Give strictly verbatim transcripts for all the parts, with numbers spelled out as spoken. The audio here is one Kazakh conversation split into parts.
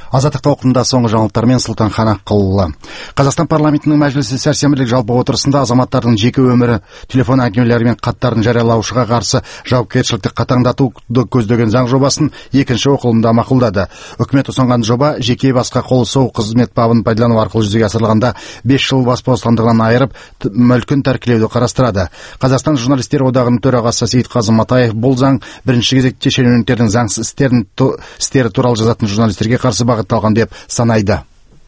Азаттық толқынында соңғы жаңалықтармен Сұлтан Ханақұлы. Қазақстан парламентінің мәжілісі сәрсенбілік жалпы отырысында азаматтардың жеке өмірі, телефон әңгімелері мен хаттарын жариялаушыға қарсы жауапкершілікті қатаңдатуды көздеген заң жобасын екінші оқылымда мақұлдады. Үкімет ұсынған жоба жеке басқа қол соғу қызмет бабын пайдалану арқылы жүзеге асырылғанда бес жыл бас бостандығынан айырып, мүлкін тәркілеуді қарастырады. Қазақстан журналистер одағының төрағасы Сейітқазы Матаев бұл заң бірінші кезекте шенеуніктердің заңсыз істері туралы жазатын журналистерге қарсы бағытталған деп санайды.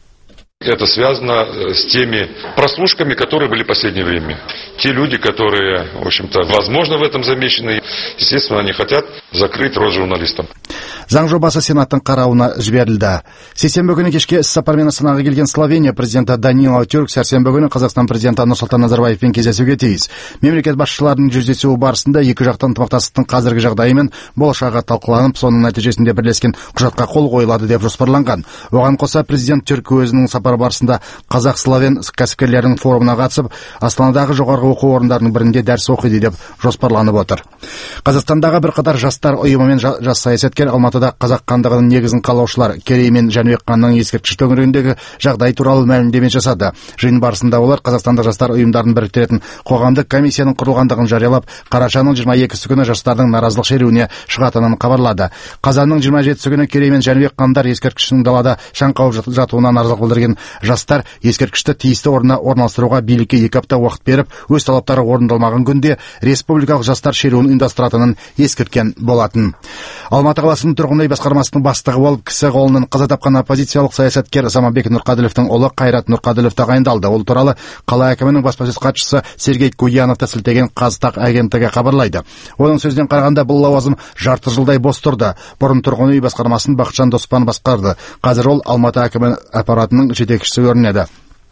Это связано с теми прослушками, которые были в последнее время. Те люди, которые, в общем-то, возможно, в этом замешаны, естественно, они хотят закрыть рот журналистам. Заң жобасы Сенаттың қарауына жіберілді. Сейсенбі күні кешке іс-сапармен Астанаға келген Словения президенті Даниил Тюрк сәрсенбі күні Қазақстан президенті Нұрсұлтан Назарбаевпен кездесуге тиіс. Мемлекет басшыларының жүздесуі барысында екі жақты ынтымақтастықтың қазіргі жағдайы мен болашағы талқыланып, соның нәтижесінде бірлескен құжатқа қол қойылады деп жоспарланған. Оған қоса президент Тюрк өзінің сапар барысында қазақ-словен кәсіпкерлерінің форумына қатысып, Астанадағы жоғарғы оқу орындарының бірінде дәріс оқиды деп жоспарланып отыр. Қазақстандағы бірқатар жастар ұйымы мен жас саясаткер Алматыда қазақ хандығының негізін қалаушылар Керей мен Жәнібек ханның ескерткіш төңірегіндегі жағдай туралы мәлімдеме жасады. Жиын барысында олар Қазақстандық жастар ұйымдарын біріктіретін қоғамдық комиссияның құрылғандығын жариялап, қарашаның жиырма екісі күні жастардың наразылық шеруіне шығатынын хабарлады. Қазанның жиырма жетісі күні Керей мен Жәнібек хандар ескерткішінің далада шаң қауып жатуына наразылық білдірген жастар ескерткішті тиісті орнына орналастыруға билікке екі апта уақыт беріп, өз талаптары орындалмаған күнде республикалық жастар шеруін ұйымдастыратынын ескерткен болатын. Алматы қаласының тұрғын үй басқармасының бастығы болып кісі қолынан қаза тапқан оппозициялық саясаткер Заманбек Нұрқаділовтің ұлы Қайрат Нұрқаділов тағайындалды. Ол туралы қала әкімінің баспасөз хатшысы Сергей Куяновты сілтеген Қазтаг агенттігі хабарлайды. Оның сөзінен қарағанда бұл лауазым жарты жылдай бос тұрды. Бұрын тұрғын үй басқармасын Бақытжан Доспан басқарды. Қазір ол Алматы әкімі аппаратының жетекшісі көрінеді.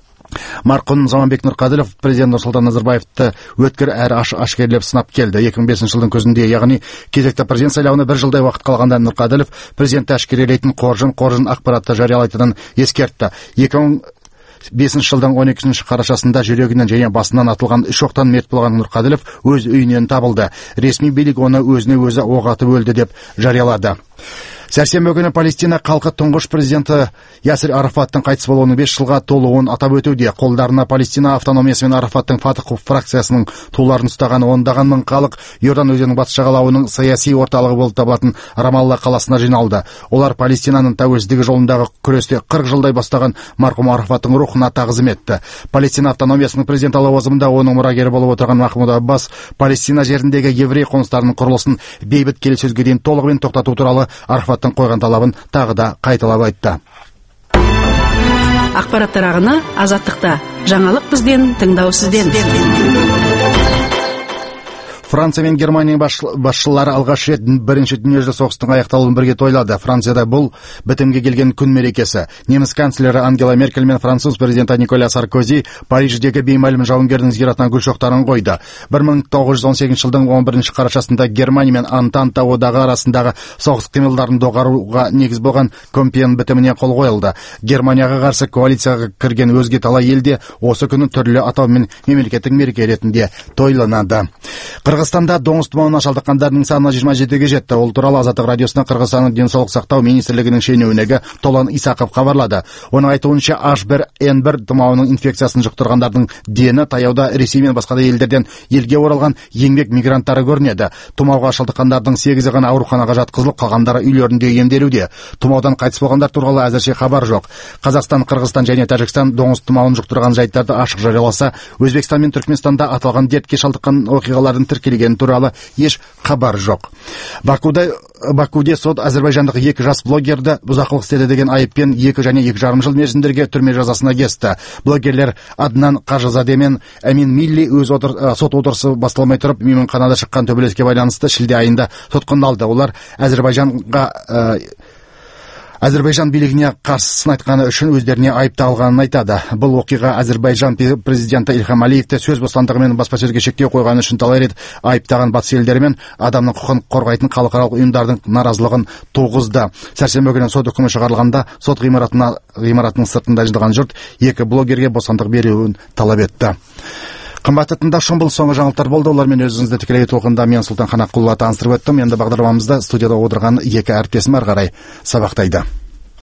Марқұм Заманбек Нұрқаділов президент Нұрсұлтан Назарбаевты өткір әрі ашкерлеп сынап келді. екі мың бесінші жылдың күзінде, яғни кезекті президент сайлауына бір жылдай уақыт қалғанда Нұрқаділов президентті әшкерелейтін қоржын қоржын ақпаратты жариялайтынын ескертті. екі мың бесінші жылдың он екінші қарашасында жүрегінен және басынан атылған үш оқтан мерт болған Нұрқаділов өз үйінен табылды. Ресми билік оны өзіне өзі оқ атып өлді деп жариялады. Сәрсенбі күні Палестина халқы тұңғыш президенті Ясир Арафаттың қайтыс болуының бес жылға толуын атап өтуде. Қолдарына Палестина автономиясы мен Арафаттың Фатх фракциясының туларын ұстаған ондаған мың халық Иордан өзенінің батыс жағалауының саяси орталығы болып табылатын Рамалла қаласына жиналды. Олар Палестинаның тәуелсіздігі жолындағы күресте қырық жылдай бастаған марқұм Арафаттың рухына тағзым етті. Палестина автономиясының президенті лауазымында оның мұрагері болып отырған Махмуд Аббас Палестина жеріндегі еврей қоныстарының құрылысын бейбіт келіссөзге дейін толығымен тоқтату туралы Арафат қойған талабын тағы да қайталап айтты. Ақпараттар ағыны Азаттықта. Жаңалық бізден, тыңдау сізден. Франция мен Германия басшылары алғаш рет бірінші дүниежүзілік соғыстың аяқталуын бірге тойлады. Францияда бұл бітімге келген күн мерекесі. Неміс канцлері Ангела Меркель мен француз президенті Николя Саркози Париждегі беймәлім жауынгердің зиратына гүл шоқтарын қойды. бір мың тоғыз жүз он сегізінші жылдың он бірінші қарашасында Германия мен Антанта одағы арасындағы соғыс қимылдарын доғаруға негіз болған Компьен бітіміне қол қойылды. Германияға қарсы коалицияға кірген өзге талай елде осы күні түрлі атаумен мемлекеттік мереке ретінде тойланады. Қырғызстанда доңыз тұмауына шалдыққандардың саны жиырма жетіге жетті. Ол туралы Азаттық радиосына Қырғызстанның денсаулық сақтау министрлігінің шенеунігі Толан Исақов хабарлады. Оның айтуынша H бір N бір тұмауының инфекциясын жұқтырғандардың дені таяуда Ресей мен басқа да елдерден елге оралған еңбек мигранттары көрінеді. Тұмауға шалдыққандардың сегізі ғана ауруханаға жатқызылып, қалғандары үйлерінде емделуде. Тұмаудан қайтыс болғандар туралы әзірше хабар жоқ. Қазақстан, Қырғызстан және Тәжікстан доңыз тұмауын жұқтырған жайттарды ашық жарияласа, Өзбекстан мен Түркменстанда аталған дертке шалдыққан оқиғалардың тіркелген туралы еш хабар жоқ. Бакуде, Бакуде сот әзербайжандық екі жас блогерді бұзақылық істеді деген айыппен екі және екі жарым жыл мерзімдерге түрме жазасына кесті. Блогерлер Аднан Қажызаде мен Әмин Милли өз отыр, сот отырысы басталмай тұрып, мейманханада шыққан төбелеске байланысты шілде айында сотталды. Олар Әзербайжанға ә, Әзербайжан билігіне қарсысын айтқаны үшін өздеріне айып тағылғанын айтады. Бұл оқиға Әзербайжан президенті Ильхам Алиевті сөз бостандығы мен баспасөзге шектеу қойғаны үшін талай рет айыптаған батыс елдері мен адамның құқығын қорғайтын халықаралық ұйымдардың наразылығын туғызды. Сәрсенбі күні сот үкімі шығарылғанда сот ғимаратына ғимаратының сыртында жиналған жұрт екі блогерге бостандық беруін талап етті. Қымбатты тыңдаушым, бұл соңғы жаңалықтар болды. Олармен өзіңізді тікелей толқында мен Сұлтан Ханақұлы таныстырып өттім. Енді бағдарламамызда студияда отырған екі әріптесім ары қарай сабақтайды.